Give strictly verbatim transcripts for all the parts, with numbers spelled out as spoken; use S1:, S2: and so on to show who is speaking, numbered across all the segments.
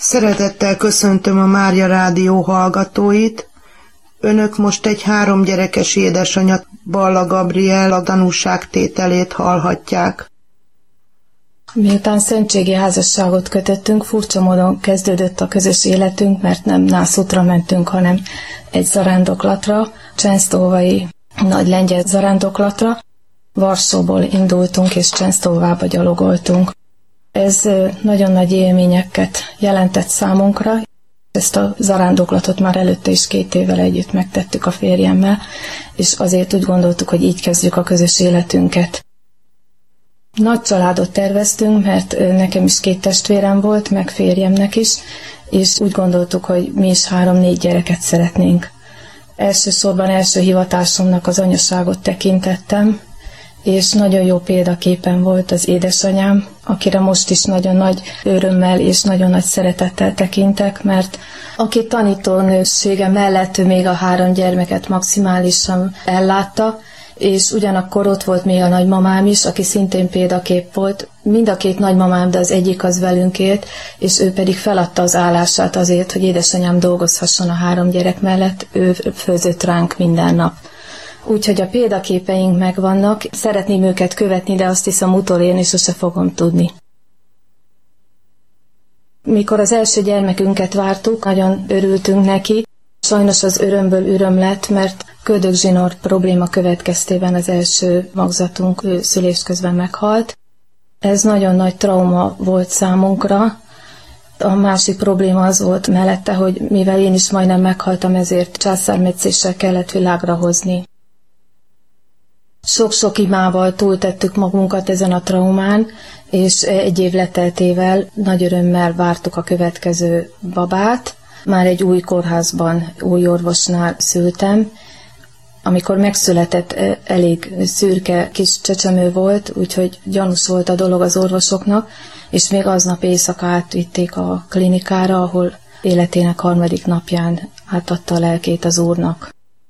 S1: Szeretettel köszöntöm a Mária Rádió hallgatóit. Önök most egy három gyerekes édesanyja, Balla Gabriella tanúságtételét hallhatják.
S2: Miután szentségi házasságot kötöttünk, furcsa módon kezdődött a közös életünk, mert nem nászútra mentünk, hanem egy zarándoklatra, Csensztóvai nagy lengyel zarándoklatra. Varsóból indultunk, és Csensztóvába gyalogoltunk. Ez nagyon nagy élményeket jelentett számunkra. Ezt a zarándoklatot már előtte is két évvel együtt megtettük a férjemmel, és azért úgy gondoltuk, hogy így kezdjük a közös életünket. Nagy családot terveztünk, mert nekem is két testvérem volt, meg férjemnek is, és úgy gondoltuk, hogy mi is három-négy gyereket szeretnénk. Elsősorban első hivatásomnak az anyaságot tekintettem, és nagyon jó példaképen volt az édesanyám, akire most is nagyon nagy örömmel és nagyon nagy szeretettel tekintek, mert aki tanítónősége mellett még a három gyermeket maximálisan ellátta, és ugyanakkor ott volt még a nagymamám is, aki szintén példakép volt. Mind a két nagymamám, de az egyik az velünk élt, és ő pedig feladta az állását azért, hogy édesanyám dolgozhasson a három gyerek mellett, ő főzött ránk minden nap. Úgyhogy a példaképeink megvannak, szeretném őket követni, de azt hiszem utolérni sose fogom tudni. Mikor az első gyermekünket vártuk, nagyon örültünk neki. Sajnos az örömből öröm lett, mert köldögzsinór probléma következtében az első magzatunk szülés közben meghalt. Ez nagyon nagy trauma volt számunkra. A másik probléma az volt mellette, hogy mivel én is majdnem meghaltam, ezért császármetszéssel kellett világra hozni. Sok-sok imával túltettük magunkat ezen a traumán, és egy év leteltével nagy örömmel vártuk a következő babát. Már egy új kórházban, új orvosnál szültem. Amikor megszületett, elég szürke kis csecsemő volt, úgyhogy gyanús volt a dolog az orvosoknak, és még aznap éjszaka átvitték a klinikára, ahol életének harmadik napján átadta a lelkét az Úrnak.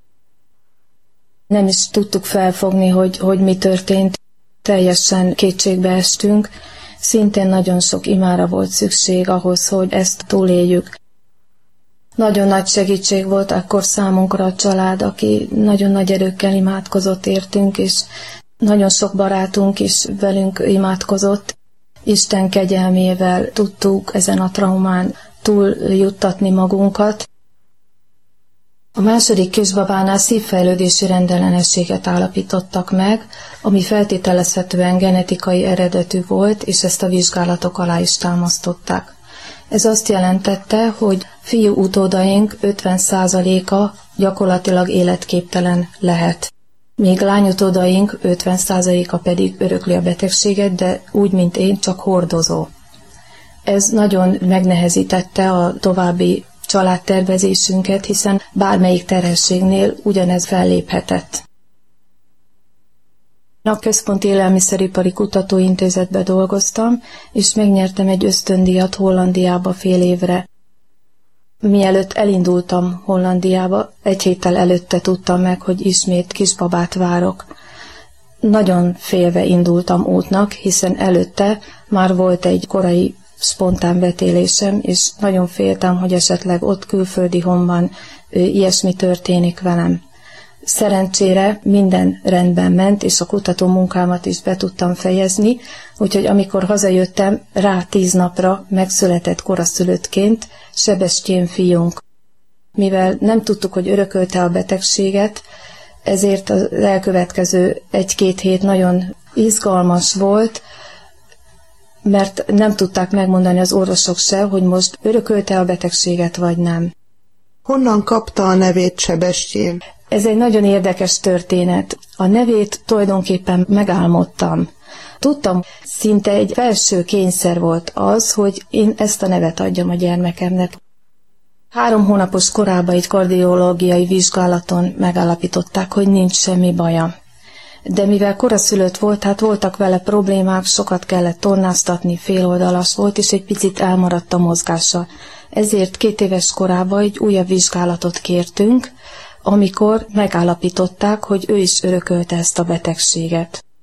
S2: Nem is tudtuk felfogni, hogy, hogy mi történt. Teljesen kétségbe estünk. Szintén nagyon sok imára volt szükség ahhoz, hogy ezt túléljük. Nagyon nagy segítség volt akkor számunkra a család, aki nagyon nagy erőkkel imádkozott értünk, és nagyon sok barátunk is velünk imádkozott. Isten kegyelmével tudtuk ezen a traumán túljuttatni magunkat. A második kisbabánál szívfejlődési rendellenességet állapítottak meg, ami feltételezhetően genetikai eredetű volt, és ezt a vizsgálatok alá is támasztották. Ez azt jelentette, hogy fiú utódaink ötven százaléka gyakorlatilag életképtelen lehet. Míg lányutódaink ötven százaléka pedig örökli a betegséget, de úgy, mint én, csak hordozó. Ez nagyon megnehezítette a további családtervezésünket, hiszen bármelyik terhességnél ugyanez felléphetett. A Központi Élelmiszeripari Kutatóintézetbe dolgoztam, és megnyertem egy ösztöndíjat Hollandiába fél évre. Mielőtt elindultam Hollandiába, egy héttel előtte tudtam meg, hogy ismét kisbabát várok. Nagyon félve indultam útnak, hiszen előtte már volt egy korai spontán betélésem, és nagyon féltem, hogy esetleg ott külföldi honban ilyesmi történik velem. Szerencsére minden rendben ment, és a kutató munkámat is be tudtam fejezni, úgyhogy amikor hazajöttem, rá tíz napra megszületett koraszülöttként Sebestyén fiunk. Mivel nem tudtuk, hogy örökölte a betegséget, ezért az elkövetkező egy-két hét nagyon izgalmas volt, mert nem tudták megmondani az orvosok se, hogy most örökölte a betegséget, vagy nem.
S1: Honnan kapta a nevét Sebestyén?
S2: Ez egy nagyon érdekes történet. A nevét tulajdonképpen megálmodtam. Tudtam, szinte egy felső kényszer volt az, hogy én ezt a nevet adjam a gyermekemnek. Három hónapos korában egy kardiológiai vizsgálaton megállapították, hogy nincs semmi baja. De mivel koraszülött volt, hát voltak vele problémák, sokat kellett tornáztatni, féloldalas volt, és egy picit elmaradt a mozgása. Ezért két éves korában egy újabb vizsgálatot kértünk, amikor megállapították, hogy ő is örökölte ezt a betegséget.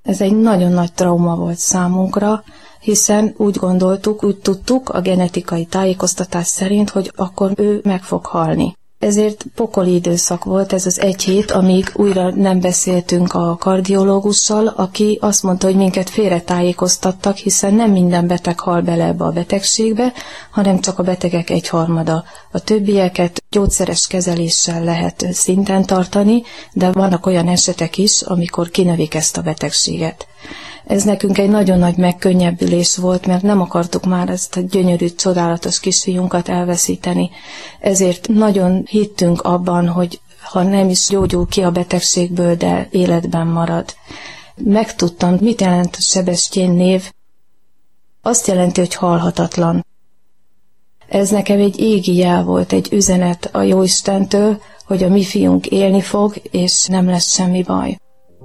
S2: Ez egy nagyon nagy trauma volt számunkra, hiszen úgy gondoltuk, úgy tudtuk a genetikai tájékoztatás szerint, hogy akkor ő meg fog halni. Ezért pokoli időszak volt ez az egy hét, amíg újra nem beszéltünk a kardiológussal, aki azt mondta, hogy minket félretájékoztattak, hiszen nem minden beteg hal bele ebbe a betegségbe, hanem csak a betegek egyharmada. A többieket gyógyszeres kezeléssel lehet szinten tartani, de vannak olyan esetek is, amikor kinövik ezt a betegséget. Ez nekünk egy nagyon nagy megkönnyebbülés volt, mert nem akartuk már ezt a gyönyörű, csodálatos kisfiunkat elveszíteni. Ezért nagyon hittünk abban, hogy ha nem is gyógyul ki a betegségből, de életben marad. Megtudtam, mit jelent a Sebestyén név. Azt jelenti, hogy halhatatlan. Ez nekem egy égi jel volt, egy üzenet a Jóistentől, hogy a mi fiunk élni fog, és nem lesz semmi baj.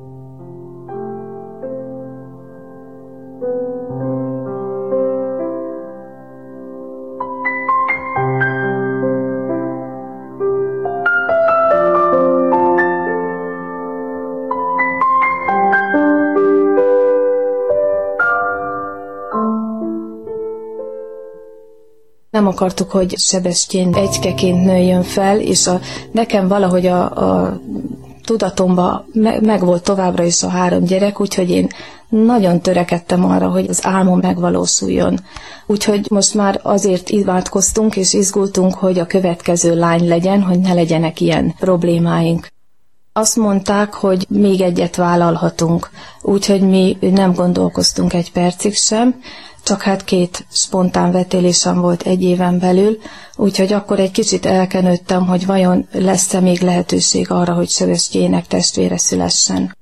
S2: Nem akartuk, hogy Sebestyén egykeként nőjön fel, és a, nekem valahogy a, a tudatomban me, meg volt továbbra is a három gyerek, úgyhogy én nagyon törekedtem arra, hogy az álmom megvalósuljon. Úgyhogy most már azért imádkoztunk és izgultunk, hogy a következő lány legyen, hogy ne legyenek ilyen problémáink. Azt mondták, hogy még egyet vállalhatunk, úgyhogy mi nem gondolkoztunk egy percig sem, csak hát két spontán vetélésem volt egy éven belül, úgyhogy akkor egy kicsit elkenődtem, hogy vajon lesz-e még lehetőség arra, hogy Sebestyének testvére szülessen.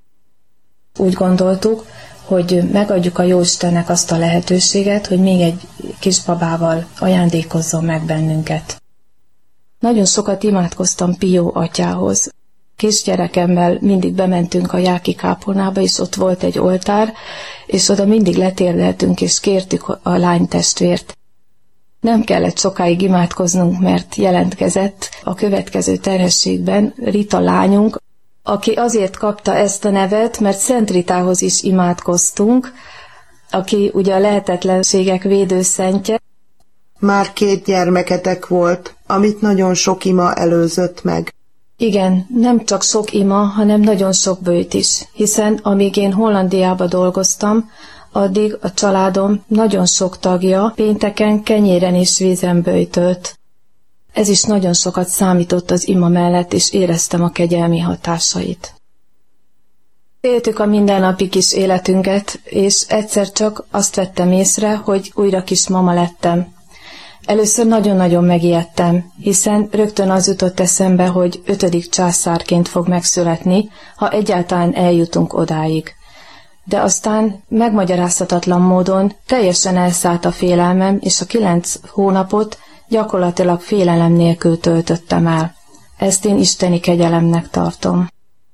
S2: Úgy gondoltuk, hogy megadjuk a Jóistennek azt a lehetőséget, hogy még egy kisbabával ajándékozzon meg bennünket. Nagyon sokat imádkoztam Pió atyához. Kisgyerekemmel mindig bementünk a Jáki kápolnába, és ott volt egy oltár, és oda mindig letérdeltünk, és kértük a lánytestvért. Nem kellett sokáig imádkoznunk, mert jelentkezett a következő terhességben Rita lányunk, aki azért kapta ezt a nevet, mert Szent Ritához is imádkoztunk, aki ugye a lehetetlenségek védőszentje.
S1: Már két gyermeketek volt, amit nagyon sok ima előzött meg.
S2: Igen, nem csak sok ima, hanem nagyon sok böjt is, hiszen amíg én Hollandiába dolgoztam, addig a családom nagyon sok tagja pénteken kenyéren és vízen böjtölt. Ez is nagyon sokat számított az ima mellett, és éreztem a kegyelmi hatásait. Éltük a mindennapi kis életünket, és egyszer csak azt vettem észre, hogy újra kismama lettem. Először nagyon-nagyon megijedtem, hiszen rögtön az jutott eszembe, hogy ötödik császárként fog megszületni, ha egyáltalán eljutunk odáig. De aztán megmagyarázhatatlan módon teljesen elszállt a félelmem, és a kilenc hónapot gyakorlatilag félelem nélkül töltöttem el. Ezt én isteni kegyelemnek tartom.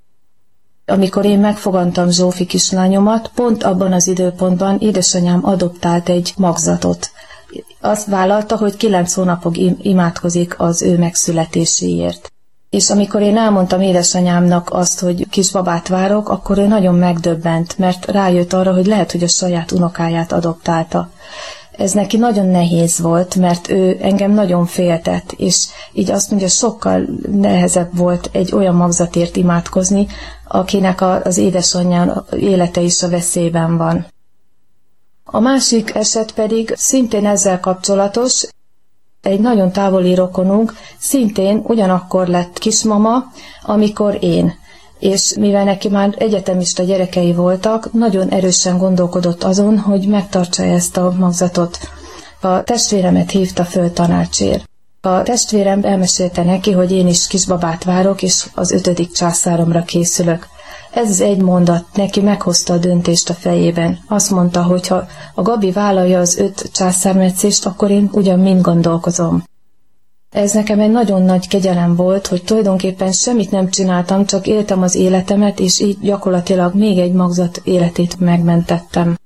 S2: Amikor én megfogantam Zsófi kislányomat, pont abban az időpontban édesanyám adoptált egy magzatot. Azt vállalta, hogy kilenc hónapig imádkozik az ő megszületéséért. És amikor én elmondtam édesanyámnak azt, hogy kisbabát várok, akkor ő nagyon megdöbbent, mert rájött arra, hogy lehet, hogy a saját unokáját adoptálta. Ez neki nagyon nehéz volt, mert ő engem nagyon féltett, és így azt mondja, sokkal nehezebb volt egy olyan magzatért imádkozni, akinek az édesanyja élete is a veszélyben van. A másik eset pedig szintén ezzel kapcsolatos, egy nagyon távoli rokonunk szintén ugyanakkor lett kismama, amikor én. És mivel neki már egyetemista gyerekei voltak, nagyon erősen gondolkodott azon, hogy megtartsa ezt a magzatot. A testvéremet hívta föl tanácsért. A testvérem elmesélte neki, hogy én is kisbabát várok, és az ötödik császáromra készülök. Ez az egy mondat neki meghozta a döntést a fejében. Azt mondta, hogy ha a Gabi vállalja az öt császármetszést, akkor én ugyan mind gondolkozom. Ez nekem egy nagyon nagy kegyelem volt, hogy tulajdonképpen semmit nem csináltam, csak éltem az életemet, és így gyakorlatilag még egy magzat életét megmentettem.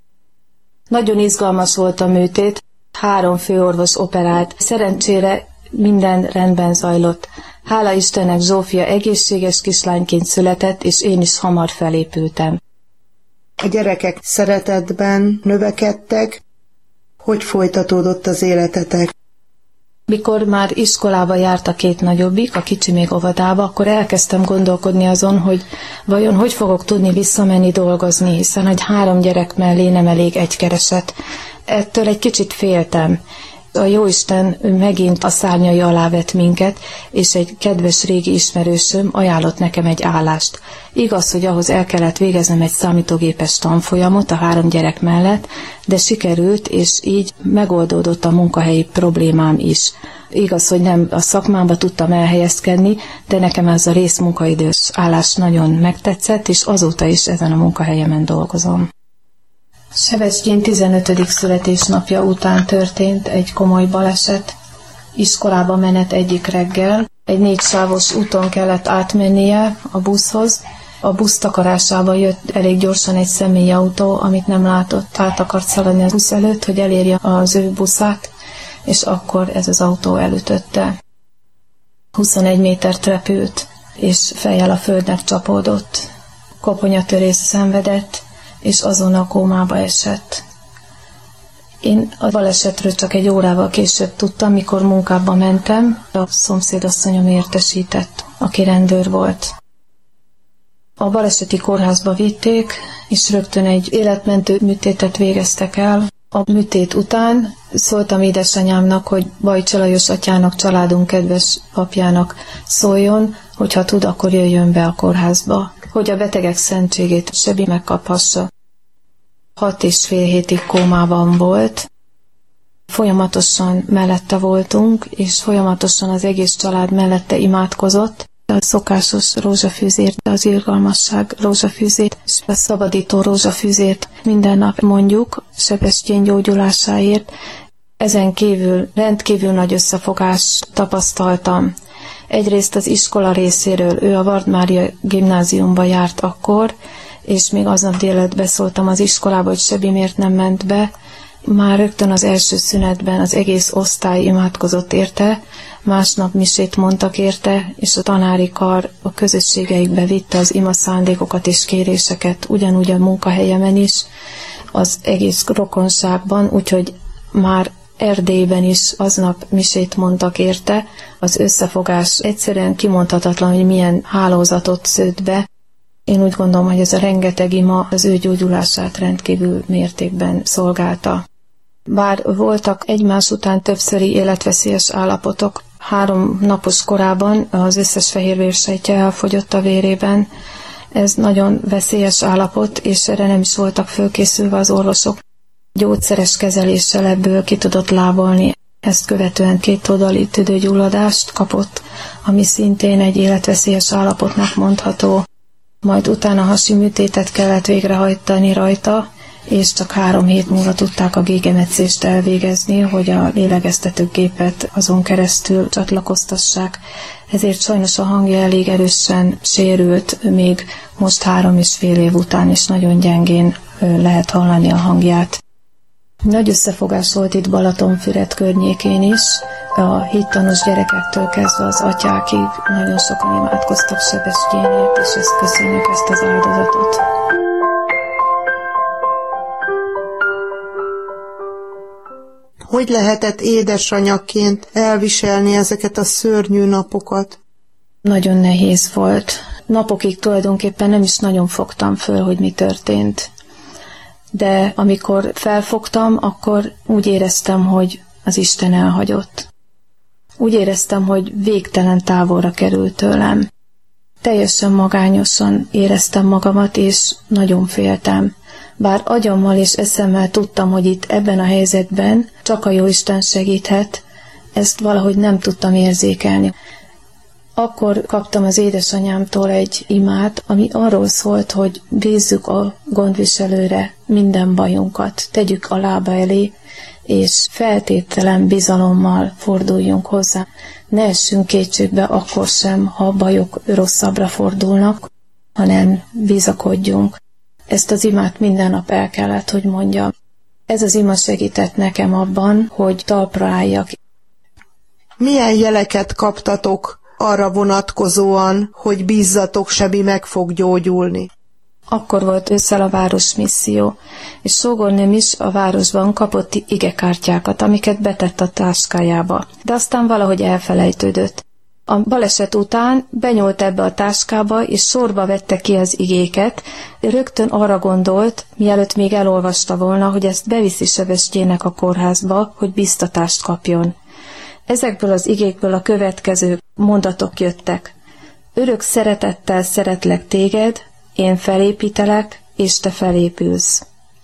S2: Nagyon izgalmas volt a műtét, három főorvos operált. Szerencsére minden rendben zajlott. Hála Istennek Zsófia egészséges kislányként született, és én is hamar felépültem.
S1: A gyerekek szeretetben növekedtek. Hogy folytatódott az életetek?
S2: Mikor már iskolába járt a két nagyobbik, a kicsi még óvodába, akkor elkezdtem gondolkodni azon, hogy vajon hogy fogok tudni visszamenni dolgozni, hiszen hogy három gyerek mellé nem elég egy kereset. Ettől egy kicsit féltem. A Jóisten megint a szárnyai alá vett minket, és egy kedves régi ismerősöm ajánlott nekem egy állást. Igaz, hogy ahhoz el kellett végeznem egy számítógépes tanfolyamot a három gyerek mellett, de sikerült, és így megoldódott a munkahelyi problémám is. Igaz, hogy nem a szakmámba tudtam elhelyezkedni, de nekem ez a részmunkaidős állás nagyon megtetszett, és azóta is ezen a munkahelyemen dolgozom. Sebestyén tizenötödik születésnapja után történt egy komoly baleset. Iskolába menet egyik reggel. Egy négysávos úton kellett átmennie a buszhoz. A busz takarásába jött elég gyorsan egy személyautó, amit nem látott. Át akart szaladni a busz előtt, hogy elérje az ő buszát, és akkor ez az autó elütötte. huszonegy métert repült, és fejjel a földnek csapódott. Koponyatörést szenvedett, és azonnal kómába esett. Én a balesetről csak egy órával később tudtam, mikor munkába mentem, a szomszédasszonyom értesített, aki rendőr volt. A baleseti kórházba vitték, és rögtön egy életmentő műtétet végeztek el. A műtét után szóltam édesanyámnak, hogy Bajcsi Lajos atyának, családunk kedves apjának szóljon, hogyha tud, akkor jöjjön be a kórházba, hogy a betegek szentségét Sebi megkaphassa. Hat és fél hétig kómában volt. Folyamatosan mellette voltunk, és folyamatosan az egész család mellette imádkozott. A szokásos rózsafűzért, az irgalmasság rózsafűzét, és a szabadító rózsafűzét minden nap mondjuk Sebestyén gyógyulásáért. Ezen kívül rendkívül nagy összefogást tapasztaltam. Egyrészt az iskola részéről, ő a Vard Mária gimnáziumba járt akkor, és még aznap délelőtt beszóltam az iskolába, hogy Sebi miért nem ment be. Már rögtön az első szünetben az egész osztály imádkozott érte, másnap misét mondtak érte, és a tanári kar a közösségeikbe vitte az ima szándékokat és kéréseket, ugyanúgy a munkahelyemen is, az egész rokonságban, úgyhogy már Erdélyben is aznap misét mondtak érte, az összefogás egyszerűen kimondhatatlan, hogy milyen hálózatot szőtt be. Én úgy gondolom, hogy ez a rengeteg ima az ő gyógyulását rendkívül mértékben szolgálta. Bár voltak egymás után többszöri életveszélyes állapotok, három napos korában az összes fehérvérsejtje elfogyott a vérében. Ez nagyon veszélyes állapot, és erre nem is voltak fölkészülve az orvosok. Gyógyszeres kezeléssel ebből ki tudott lábalni. Ezt követően kétoldali tüdőgyulladást kapott, ami szintén egy életveszélyes állapotnak mondható. Majd utána hasi műtétet kellett végrehajtani rajta, és csak három hét múlva tudták a gégemetszést elvégezni, hogy a lélegeztetőgépet azon keresztül csatlakoztassák. Ezért sajnos a hangja elég erősen sérült, még most három és fél év után is nagyon gyengén lehet hallani a hangját. Nagy összefogás volt itt Balatonfüred környékén is, a hittanos gyerekektől kezdve az atyákig nagyon sokan imádkoztak Sebestyénért, és ezt köszönjük, ezt az áldozatot.
S1: Hogy lehetett édesanyaként elviselni ezeket a szörnyű napokat?
S2: Nagyon nehéz volt. Napokig tulajdonképpen nem is nagyon fogtam föl, hogy mi történt. De amikor felfogtam, akkor úgy éreztem, hogy az Isten elhagyott. Úgy éreztem, hogy végtelen távolra került tőlem. Teljesen magányosan éreztem magamat, és nagyon féltem. Bár agyammal és eszemmel tudtam, hogy itt ebben a helyzetben csak a Jóisten segíthet, ezt valahogy nem tudtam érzékelni. Akkor kaptam az édesanyámtól egy imát, ami arról szólt, hogy bízzuk a gondviselőre minden bajunkat, tegyük a lába elé, és feltételen bizalommal forduljunk hozzá. Ne essünk kétségbe akkor sem, ha a bajok rosszabbra fordulnak, hanem bizakodjunk. Ezt az imát minden nap el kellett, hogy mondjam. Ez az ima segített nekem abban, hogy talpra álljak.
S1: Milyen jeleket kaptatok arra vonatkozóan, hogy bízzatok, Sebi meg fog gyógyulni?
S2: Akkor volt ősszel a városmisszió, és sógornőm is a városban kapott igekártyákat, amiket betett a táskájába, de aztán valahogy elfelejtődött. A baleset után benyúlt ebbe a táskába, és sorba vette ki az igéket, rögtön arra gondolt, mielőtt még elolvasta volna, hogy ezt beviszi Sebestyénnek a kórházba, hogy biztatást kapjon. Ezekből az igékből a következő mondatok jöttek. Örök szeretettel szeretlek téged, én felépítelek, és te felépülsz.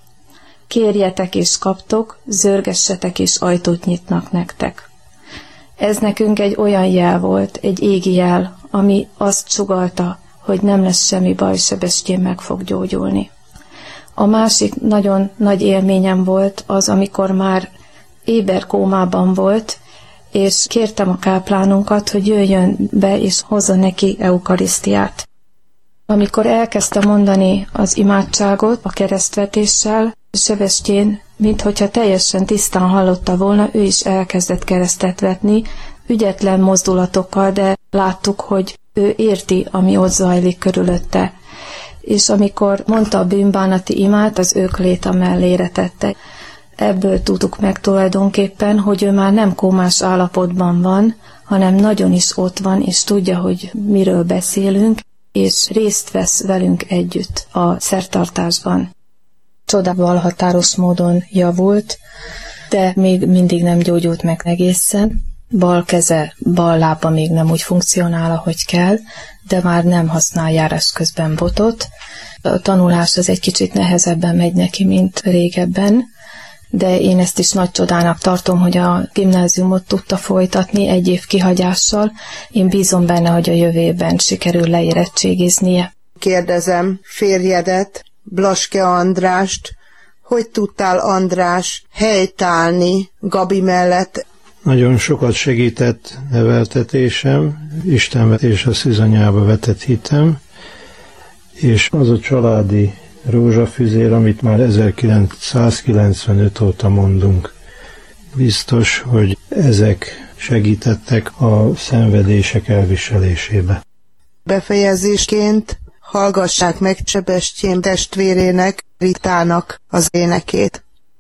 S2: Kérjetek és kaptok, zörgessetek és ajtót nyitnak nektek. Ez nekünk egy olyan jel volt, egy égi jel, ami azt sugallta, hogy nem lesz semmi baj, Sebestyén meg fog gyógyulni. A másik nagyon nagy élményem volt az, amikor már éberkómában volt, és kértem a káplánunkat, hogy jöjjön be és hozza neki eukarisztiát. Amikor elkezdte mondani az imádságot a keresztvetéssel, Sebestyén, minthogyha teljesen tisztán hallotta volna, ő is elkezdett keresztet vetni, ügyetlen mozdulatokkal, de láttuk, hogy ő érti, ami ott zajlik körülötte. És amikor mondta a bűnbánati imát, az öklét a mellére tette. Ebből tudtuk meg tulajdonképpen, hogy ő már nem kómás állapotban van, hanem nagyon is ott van, és tudja, hogy miről beszélünk, és részt vesz velünk együtt a szertartásban. Csodával határos módon javult, de még mindig nem gyógyult meg egészen. Bal keze, bal lába még nem úgy funkcionál, ahogy kell, de már nem használ járás közben botot. A tanulás az egy kicsit nehezebben megy neki, mint régebben, de én ezt is nagy csodának tartom, hogy a gimnáziumot tudta folytatni egy év kihagyással. Én bízom benne, hogy a jövőben sikerül leérettségiznie.
S1: Kérdezem férjedet, Blaske Andrást, hogy tudtál, András, helytállni Gabi mellett?
S3: Nagyon sokat segített neveltetésem, Istenbe és a szűzanyába vetett hitem, és az a családi rózsafüzér, amit már ezerkilencszázkilencvenöt óta mondunk. Biztos, hogy ezek segítettek a szenvedések elviselésébe.
S1: Befejezésként hallgassák meg Sebestyén testvérének, Ritának az énekét.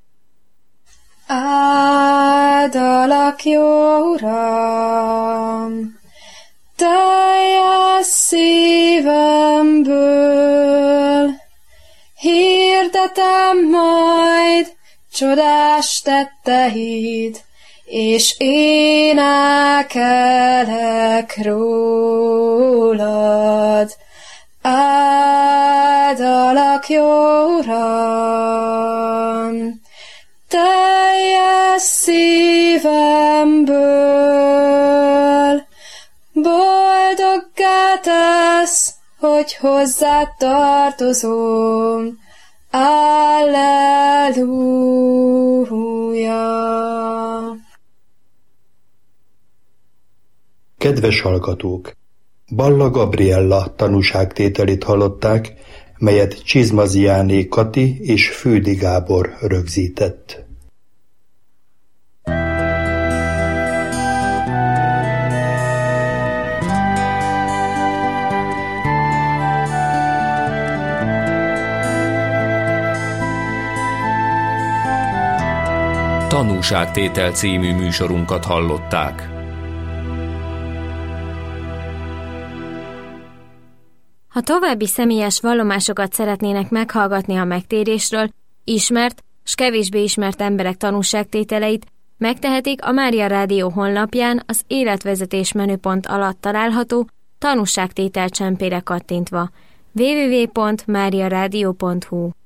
S2: Áldalak, jó Uram, teljes szívemből, hirdetem majd csodás tetteid, és énekelek rólad. Áldalak, jó Uram, teljes szívemből, boldoggá tesz, hogy hozzád tartozom. Alleluja!
S4: Kedves hallgatók! Balla Gabriella tanúságtételét hallották, melyet Csizmaziáné Kati és Fődi Gábor rögzített.
S5: Tanúságtétel című műsorunkat hallották.
S6: Ha további személyes vallomásokat szeretnének meghallgatni a megtérésről, ismert s kevésbé ismert emberek tanúságtételeit, megtehetik a Mária Rádió honlapján az életvezetés menüpont alatt található tanúságtétel csempére kattintva. double-u double-u double-u pont mária rádió pont hu